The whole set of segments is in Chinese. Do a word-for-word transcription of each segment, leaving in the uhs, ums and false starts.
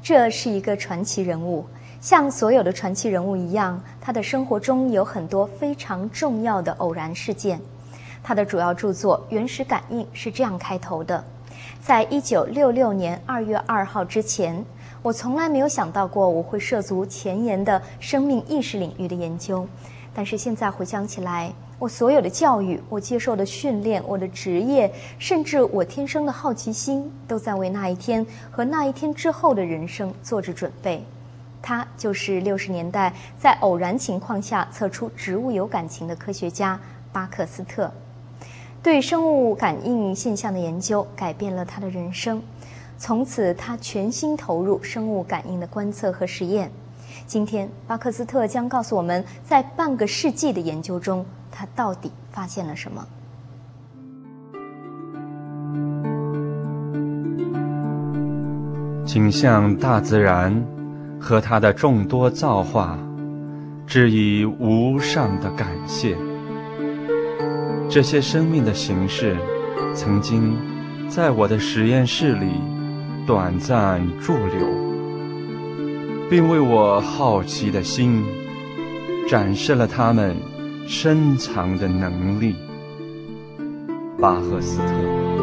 这是一个传奇人物，像所有的传奇人物一样，他的生活中有很多非常重要的偶然事件。他的主要著作《原始感应》是这样开头的：在一九六六年二月二号之前，我从来没有想到过我会涉足前沿的生命意识领域的研究，但是现在回想起来，我所有的教育，我接受的训练，我的职业，甚至我天生的好奇心，都在为那一天和那一天之后的人生做着准备。他就是六十年代在偶然情况下测出植物有感情的科学家巴克斯特。对生物感应现象的研究改变了他的人生，从此他全心投入生物感应的观测和实验。今天巴克斯特将告诉我们，在半个世纪的研究中，他到底发现了什么。 请向大自然和它的众多造化致以无上的感谢。这些生命的形式曾经在我的实验室里短暂驻留，并为我好奇的心展示了它们深藏的能力。巴赫斯特。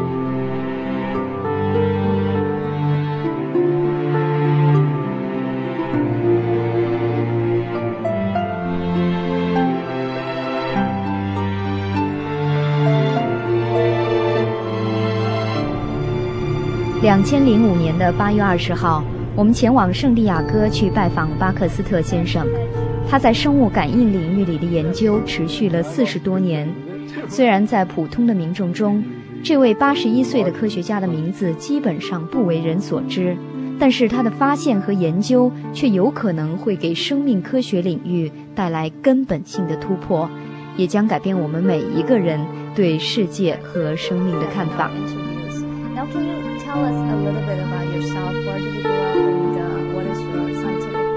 两千零五年的八月二十号，我们前往圣地亚哥去拜访巴克斯特先生。他在生物感应领域里的研究持续了四十多年。虽然在普通的民众中，这位八十一岁的科学家的名字基本上不为人所知，但是他的发现和研究却有可能会给生命科学领域带来根本性的突破，也将改变我们每一个人对世界和生命的看法。Now can you tell us a little bit about yourself? Where did you grow up and uh, what is your scientific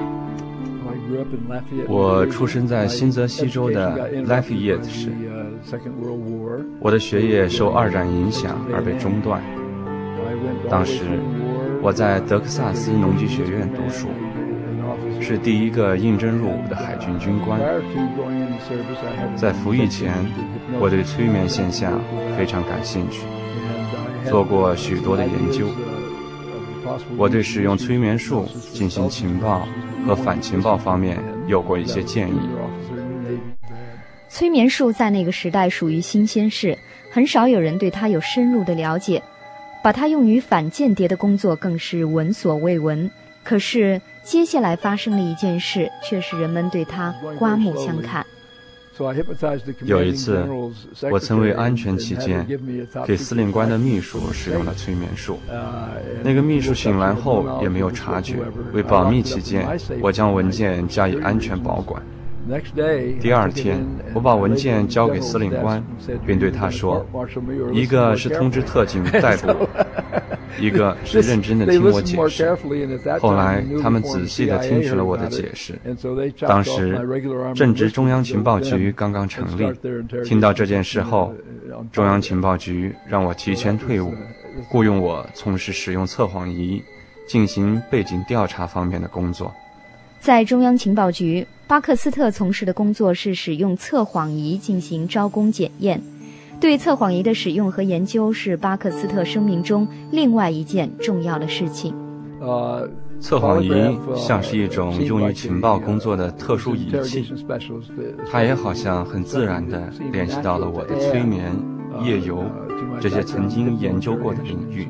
background? 我出生在新泽西州的 Lafayette 市。我的学业受二战影响而被中断。当时我在德克萨斯农机学院读书，是第一个应征入伍的海军军官。在服役前，我对催眠现象非常感兴趣，做过许多的研究。我对使用催眠术进行情报和反情报方面有过一些建议。 催眠术在那个时代属于新鲜事，很少有人对它有深入的了解，把它用于反间谍的工作更是闻所未闻。可是接下来发生了一件事，却使人们对它刮目相看。 有一次，我曾为安全起见，给司令官的秘书使用了催眠术。那个秘书醒来后也没有察觉，为保密起见，我将文件加以安全保管。第二天，我把文件交给司令官，并对他说，一个是通知特警逮捕我，一个是认真地听我解释。后来他们仔细地听取了我的解释。当时正值中央情报局刚刚成立，听到这件事后，中央情报局让我提前退伍，雇佣我从事使用测谎仪进行背景调查方面的工作。 在中央情报局，巴克斯特从事的工作是使用测谎仪进行招工检验。对测谎仪的使用和研究是巴克斯特生命中另外一件重要的事情。 呃，测谎仪像是一种用于情报工作的特殊仪器，它也好像很自然地联系到了我的催眠、夜游这些曾经研究过的领域。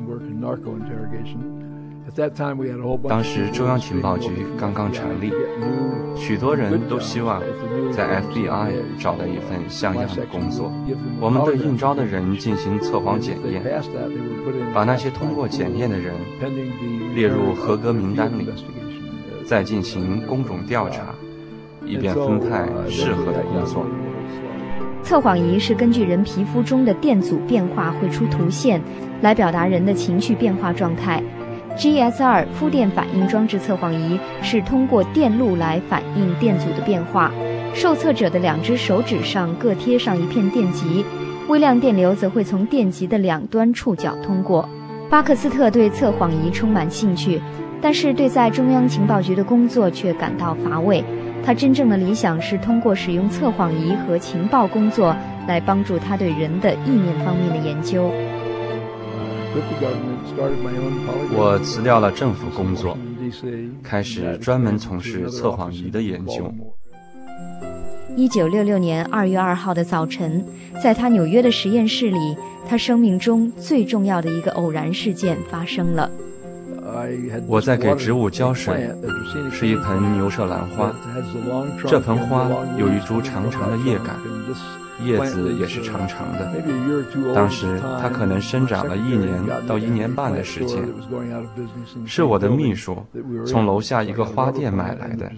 当时中央情报局刚刚成立，许多人都希望在 F B I 找到一份像样的工作。我们对应招的人进行测谎检验，把那些通过检验的人列入合格名单里，再进行工种调查，以便分派适合的工作。 测谎仪是根据人皮肤中的电阻变化绘出图线，来表达人的情绪变化状态。G S R 肤电反应装置测谎仪是通过电路来反映电阻的变化，受测者的两只手指上各贴上一片电极，微量电流则会从电极的两端触角通过。巴克斯特对测谎仪充满兴趣， 但是对在中央情报局的工作却感到乏味。他真正的理想是通过使用测谎仪和情报工作来帮助他对人的意念方面的研究。 我辞掉了政府工作，开始专门从事测谎仪的研究。 一九六六年二月二号的早晨，在他纽约的实验室里，他生命中最重要的一个偶然事件发生了。 我在给植物浇水，是一盆牛舌兰花。这盆花有一株长长的叶杆，叶子也是长长的。当时它可能生长了一年到一年半的时间，是我的秘书从楼下一个花店买来的。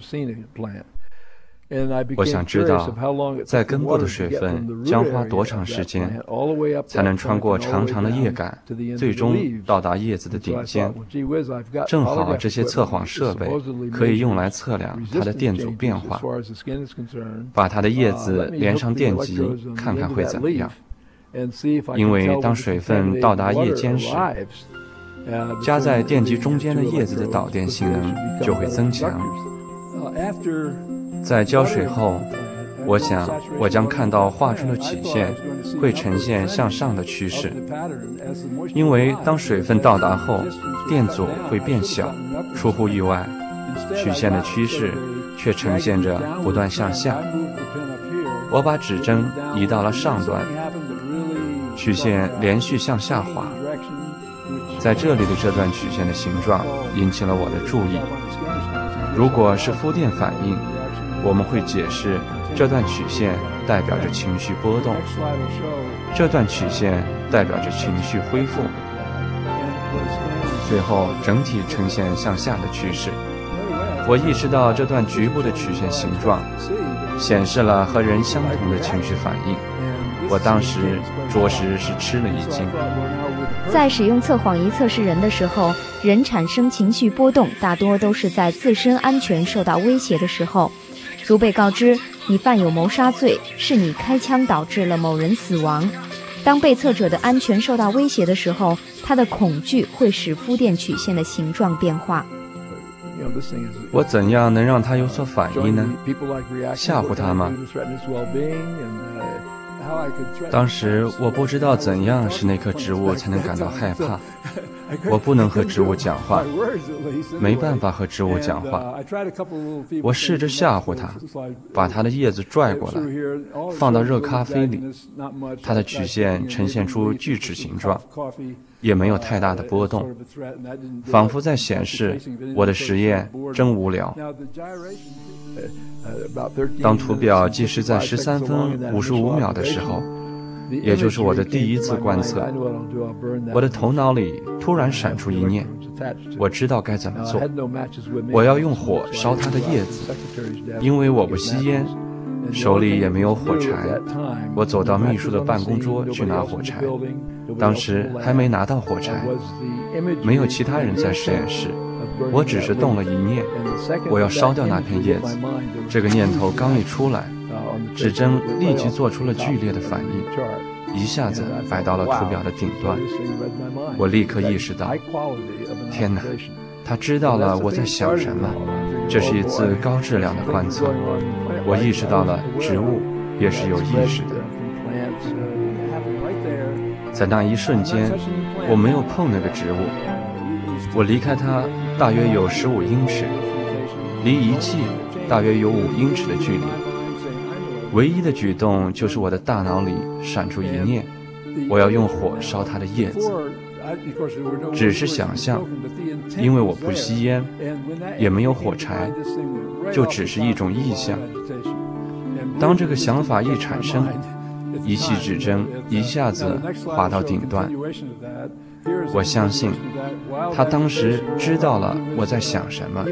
我想知道，在根部的水分将花多长时间，才能穿过长长的叶杆，最终到达叶子的顶尖。正好这些测谎设备可以用来测量它的电阻变化，把它的叶子连上电极，看看会怎么样。因为当水分到达叶尖时，夹在电极中间的叶子的导电性能就会增强。在浇水后，我想我将看到画出的曲线会呈现向上的趋势，因为当水分到达后，电阻会变小。出乎意外，曲线的趋势却呈现着不断向下。我把指针移到了上端，曲线连续向下滑。在这里的这段曲线的形状引起了我的注意。如果是负电反应，我们会解释这段曲线代表着情绪波动，这段曲线代表着情绪恢复，最后整体呈现向下的趋势。我意识到这段局部的曲线形状显示了和人相同的情绪反应，我当时着实是吃了一惊。 在使用测谎仪测试人的时候，人产生情绪波动大多都是在自身安全受到威胁的时候。如被告知你犯有谋杀罪，是你开枪导致了某人死亡。当被测者的安全受到威胁的时候，他的恐惧会使负电曲线的形状变化。 我怎样能让他有所反应呢？吓唬他吗？当时我不知道怎样使那棵植物才能感到害怕。我不能和植物讲话，没办法和植物讲话。我试着吓唬它，把它的叶子拽过来，放到热咖啡里，它的曲线呈现出锯齿形状，也没有太大的波动，仿佛在显示我的实验真无聊。当图表计时在十三分五十五秒的时候，也就是我的第一次观测，我的头脑里突然闪出一念，我知道该怎么做。我要用火烧它的叶子，因为我不吸烟，手里也没有火柴。我走到秘书的办公桌去拿火柴，当时还没拿到火柴，没有其他人在实验室，我只是动了一念，我要烧掉那片叶子。这个念头刚一出来，指针立即做出了剧烈的反应，一下子摆到了图表的顶端。我立刻意识到，天哪，他知道了我在想什么。这是一次高质量的观测。我意识到了植物也是有意识的。在那一瞬间，我没有碰那个植物，我离开它大约有十五英尺，离仪器大约有五英尺的距离。唯一的举动就是我的大脑里闪出一念，我要用火烧它的叶子。只是想象，因为我不吸烟，也没有火柴，就只是一种意象。当这个想法一产生，仪器指针一下子滑到顶端。我相信他当时知道了我在想什么。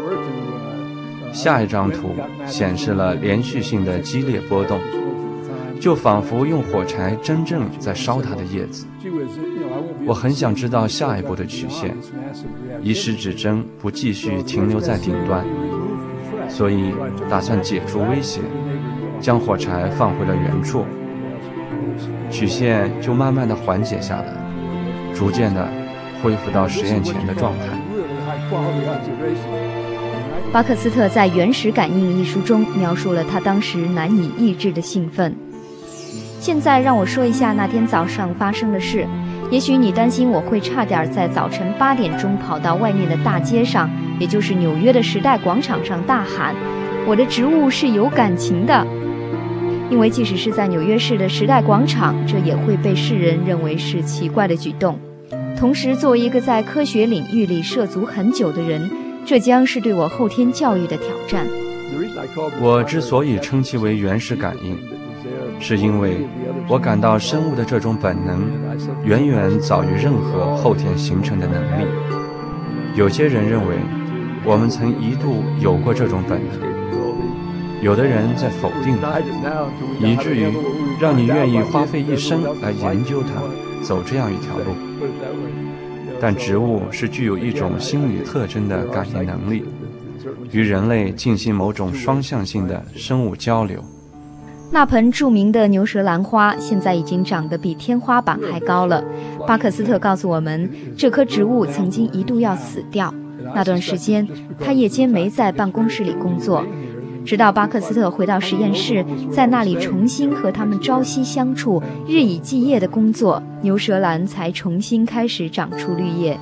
下一张图显示了连续性的激烈波动，就仿佛用火柴真正在烧它的叶子。我很想知道下一步的曲线，以使指针不继续停留在顶端，所以打算解除威胁，将火柴放回了原处。曲线就慢慢的缓解下来，逐渐的恢复到实验前的状态。 巴克斯特在《原始感应》一书中描述了他当时难以抑制的兴奋。现在让我说一下那天早上发生的事。也许你担心我会差点在早晨八点钟跑到外面的大街上，也就是纽约的时代广场上大喊：“我的植物是有感情的。”因为即使是在纽约市的时代广场，这也会被世人认为是奇怪的举动。同时，作为一个在科学领域里涉足很久的人，这将是对我后天教育的挑战。 我之所以称其为原始感应，是因为我感到生物的这种本能远远早于任何后天形成的能力。有些人认为我们曾一度有过这种本能，有的人在否定它，以至于让你愿意花费一生来研究它，走这样一条路。但植物是具有一种心理特征的感应能力，与人类进行某种双向性的生物交流。 那盆著名的牛舌兰花现在已经长得比天花板还高了。巴克斯特告诉我们，这棵植物曾经一度要死掉。那段时间，他夜间没在办公室里工作，直到巴克斯特回到实验室，在那里重新和他们朝夕相处，日以继夜的工作，牛舌兰才重新开始长出绿叶。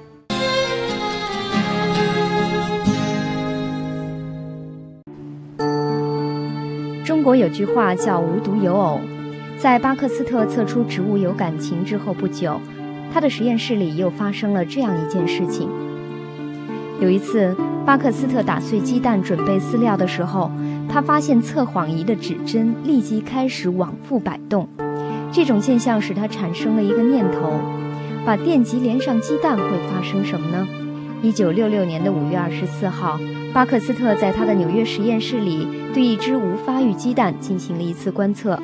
中国有句话叫无独有偶，在巴克斯特测出植物有感情之后不久，他的实验室里又发生了这样一件事情。有一次，巴克斯特打碎鸡蛋准备饲料的时候，他发现测谎仪的指针立即开始往复摆动。这种现象使他产生了一个念头：把电极连上鸡蛋会发生什么呢？一九六六年的五月二十四号，巴克斯特在他的纽约实验室里对一只无发育鸡蛋进行了一次观测。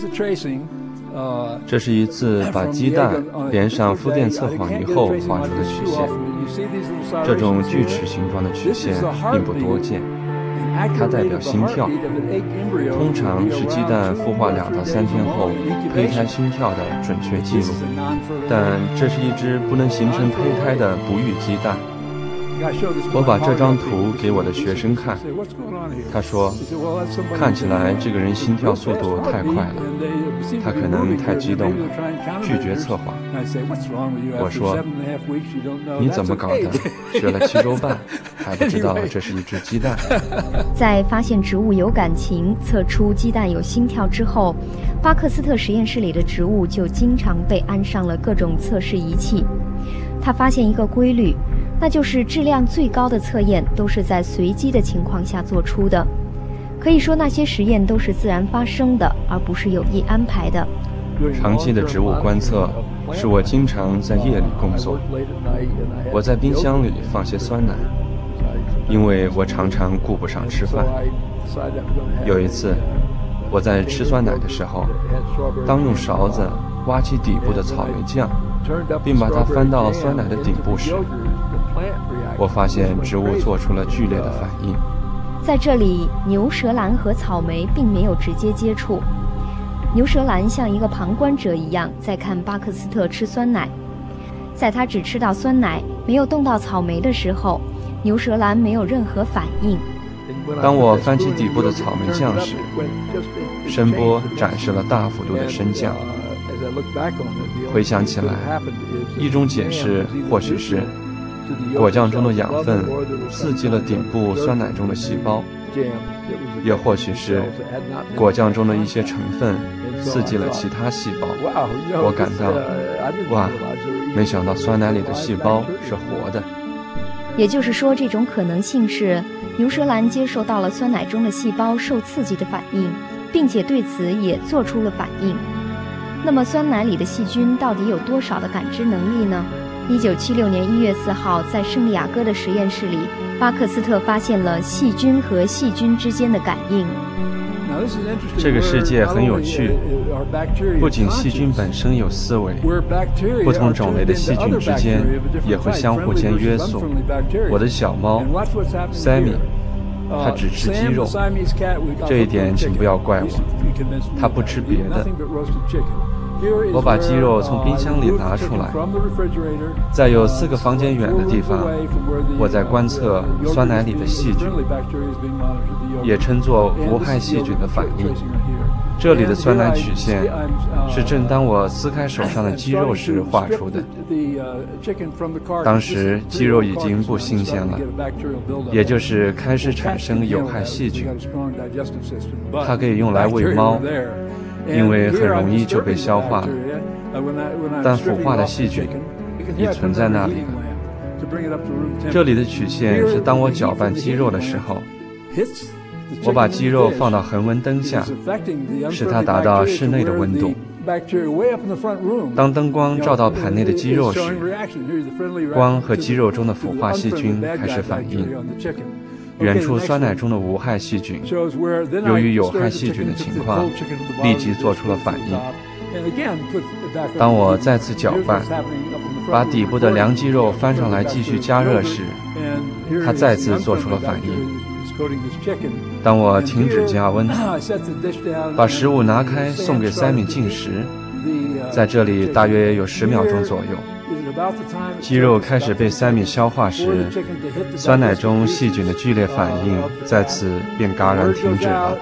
这是一次把鸡蛋连上负电测谎仪后画出的曲线。这种锯齿形状的曲线并不多见，它代表心跳，通常是鸡蛋孵化两到三天后胚胎心跳的准确记录。但这是一只不能形成胚胎的不育鸡蛋。我把这张图给我的学生看，他说，看起来这个人心跳速度太快了，他可能太激动了，拒绝测谎。我说，你怎么搞的？学了七周半，还不知道这是一只鸡蛋？ 在发现植物有感情，测出鸡蛋有心跳之后，巴克斯特实验室里的植物就经常被安上了各种测试仪器。他发现一个规律，那就是质量最高的测验都是在随机的情况下做出的。可以说那些实验都是自然发生的，而不是有意安排的。 长期的植物观测使我经常在夜里工作。我在冰箱里放些酸奶，因为我常常顾不上吃饭。有一次，我在吃酸奶的时候，当用勺子挖起底部的草莓酱，并把它翻到酸奶的顶部时，我发现植物做出了剧烈的反应。 在这里，牛舌兰和草莓并没有直接接触。牛舌兰像一个旁观者一样在看巴克斯特吃酸奶。在他只吃到酸奶，没有动到草莓的时候，牛舌兰没有任何反应。 当我翻起底部的草莓酱时，声波展示了大幅度的升降。回想起来，一种解释或许是果酱中的养分刺激了顶部酸奶中的细胞，也或许是果酱中的一些成分刺激了其他细胞。我感到，哇，没想到酸奶里的细胞是活的。 也就是说，这种可能性是牛舌兰接受到了酸奶中的细胞受刺激的反应，并且对此也做出了反应。那么酸奶里的细菌到底有多少的感知能力呢？一九七六年一月四号，在圣地亚哥的实验室里，巴克斯特发现了细菌和细菌之间的感应。 这个世界很有趣，不仅细菌本身有思维，不同种类的细菌之间也会相互间约束。我的小猫 Sammy， 它只吃鸡肉，这一点请不要怪我，它不吃别的。 我把鸡肉从冰箱里拿出来，在有四个房间远的地方，我在观测酸奶里的细菌，也称作无害细菌的反应。这里的酸奶曲线是正当我撕开手上的鸡肉时画出的。当时鸡肉已经不新鲜了，也就是开始产生有害细菌。它可以用来喂猫，因为很容易就被消化了。但腐化的细菌也存在那里了。这里的曲线是当我搅拌鸡肉的时候，我把鸡肉放到恒温灯下，使它达到室内的温度。当灯光照到盘内的鸡肉时，光和鸡肉中的腐化细菌开始反应。远处酸奶中的无害细菌，由于有害细菌的情况，立即做出了反应。当我再次搅拌，把底部的凉鸡肉翻上来继续加热时，它再次做出了反应。当我停止加温，把食物拿开送给塞米进食，在这里大约有十秒钟左右，鸡肉开始被塞米消化时，酸奶中细菌的剧烈反应再次便戛然停止了。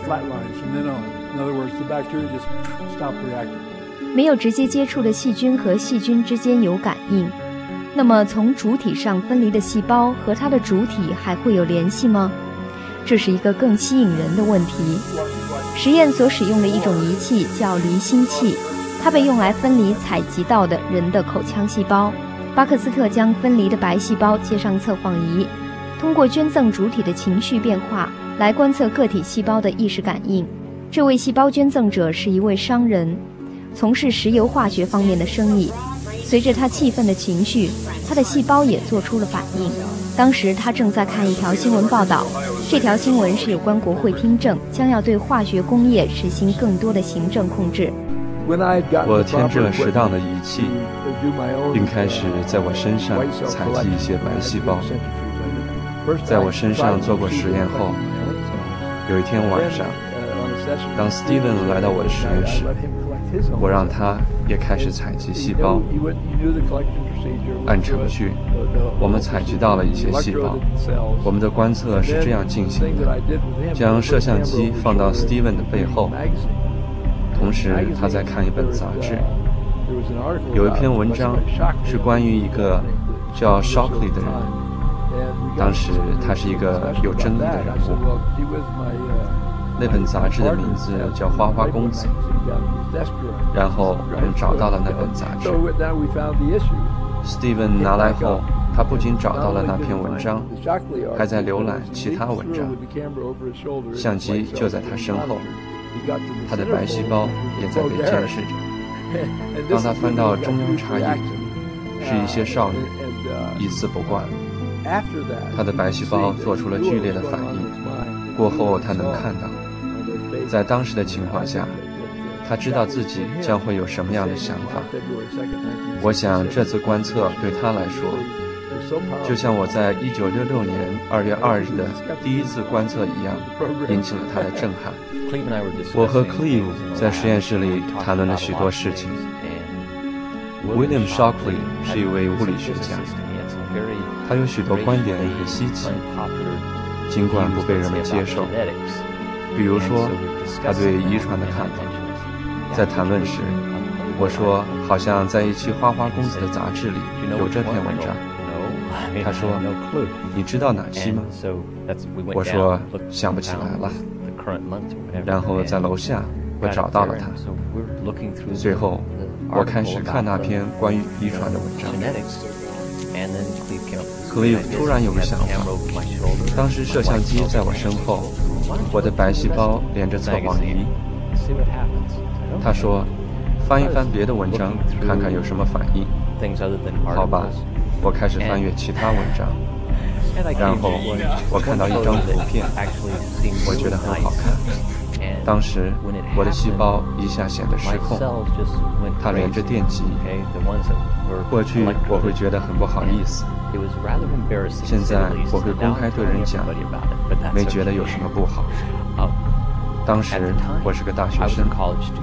没有直接接触的细菌和细菌之间有感应，那么从主体上分离的细胞和它的主体还会有联系吗？这是一个更吸引人的问题。实验所使用的一种仪器叫离心器，它被用来分离采集到的人的口腔细胞。巴克斯特将分离的白细胞接上测谎仪，通过捐赠主体的情绪变化来观测个体细胞的意识感应。这位细胞捐赠者是一位商人，从事石油化学方面的生意。随着他气愤的情绪，他的细胞也做出了反应。当时他正在看一条新闻报道，这条新闻是有关国会听证将要对化学工业实行更多的行政控制。 我添置了适当的仪器，并开始在我身上采集一些白细胞。在我身上做过实验后，有一天晚上，当 Steven 来到我的实验室，我让他也开始采集细胞。按程序，我们采集到了一些细胞。我们的观测是这样进行的：将摄像机放到 Steven 的背后，同时他在看一本杂志。有一篇文章是关于一个叫 Shockley 的人，当时他是一个有争议的人物。那本杂志的名字叫《花花公子》，然后我们找到了那本杂志。Steven 拿来后，他不仅找到了那篇文章，还在浏览其他文章。相机就在他身后，他的白细胞也在被监视着。当他翻到中央插页，是一些少女，一丝不挂。他的白细胞做出了剧烈的反应。过后他能看到，在当时的情况下，他知道自己将会有什么样的想法。我想这次观测对他来说，就像我在一九六六年二月二日的第一次观测一样，引起了他的震撼。我和 Cleve 在实验室里谈论了许多事情。William Shockley 是一位物理学家，他有许多观点很稀奇，尽管不被人们接受。比如说，他对遗传的看法。在谈论时，我说好像在一期《花花公子》的杂志里有这篇文章。他说：“你知道哪期吗？”我说：“想不起来了。”然后在楼下，我找到了他。随后，我开始看那篇关于遗传的文章。Cleve 突然有个想法，当时摄像机在我身后，我的白细胞连着测谎仪。他说：“翻一翻别的文章，看看有什么反应。”好吧，我开始翻阅其他文章，然后我看到一张图片，我觉得很好看。当时我的细胞一下显得失控，它连着电极。过去我会觉得很不好意思，现在我会公开对人讲，没觉得有什么不好。当时我是个大学生，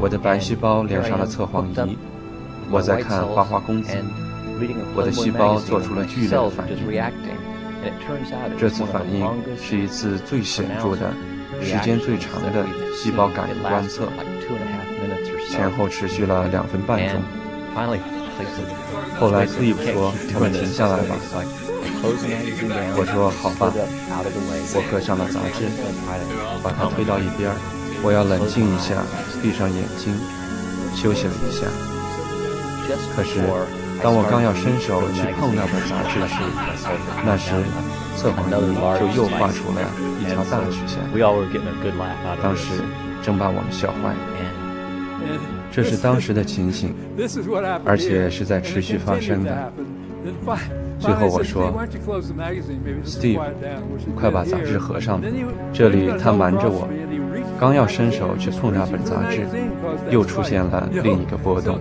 我的白细胞连上了测谎仪，我在看花花公子，我的细胞做出了剧烈的反应。这次反应是一次最显著的、时间最长的细胞感应观测，前后持续了两分半钟。后来克利夫说：“我们停下来吧。”我说：“好吧。”我合上了杂志，把它推到一边。我要冷静一下，闭上眼睛，休息了一下。可是，当我刚要伸手去碰那本杂志时，那时测谎仪就又画出了一条大曲线。当时正把我们笑坏。这是当时的情形，而且是在持续发生的。最后我说 ：“Steve， 快把杂志合上吧。”这里他瞒着我，刚要伸手去碰那本杂志，又出现了另一个波动。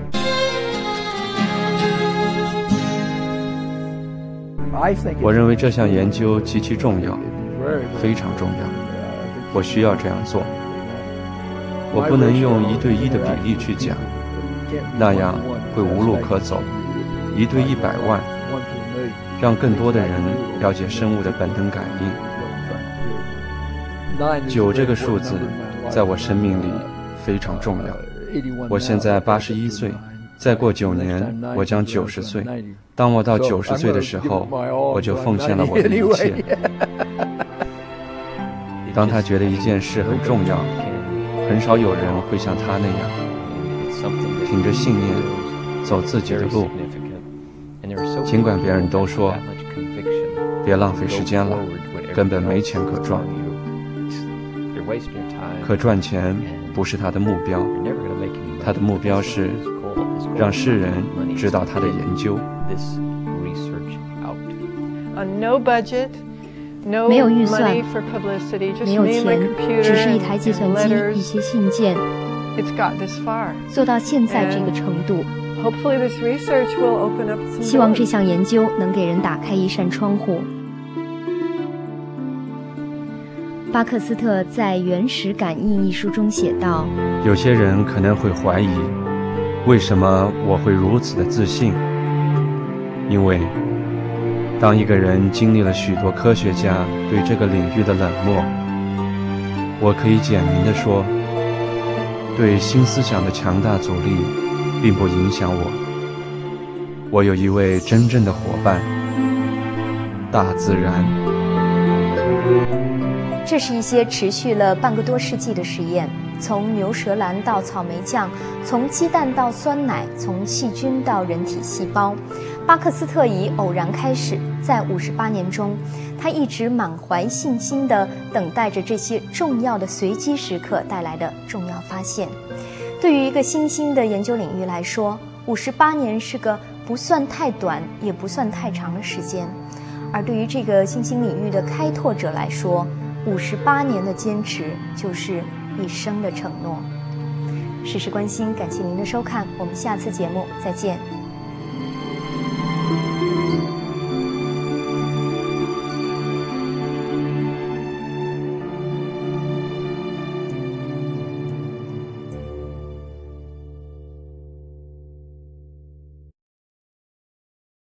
我认为这项研究极其重要，非常重要。我需要这样做。我不能用一对一的比例去讲，那样会无路可走。一对一百万，让更多的人了解生物的本能感应。九这个数字在我生命里非常重要。我现在八十一岁，再过九年我将九十岁。当我到九十岁的时候，我就奉献了我的一切。当他觉得一件事很重要，很少有人会像他那样，凭着信念走自己的路。尽管别人都说别浪费时间了，根本没钱可赚。可赚钱不是他的目标，他的目标是让世人知道他的研究。 没有预算，没有钱，只是一台计算机，一些信件，做到现在这个程度。希望这项研究能给人打开一扇窗户。巴克斯特在《原始感应》一书中写道：“ 有些人可能会怀疑，为什么我会如此的自信？因为当一个人经历了许多科学家对这个领域的冷漠，我可以简明地说，对新思想的强大阻力并不影响我。我有一位真正的伙伴，大自然。” 这是一些持续了半个多世纪的实验，从牛舌兰到草莓酱，从鸡蛋到酸奶，从细菌到人体细胞。巴克斯特以偶然开始，在五十八年中，他一直满怀信心地等待着这些重要的随机时刻带来的重要发现。对于一个新兴的研究领域来说，五十八年是个不算太短，也不算太长的时间。而对于这个新兴领域的开拓者来说，五十八年的坚持就是一生的承诺。事事关心，感谢您的收看，我们下次节目再见。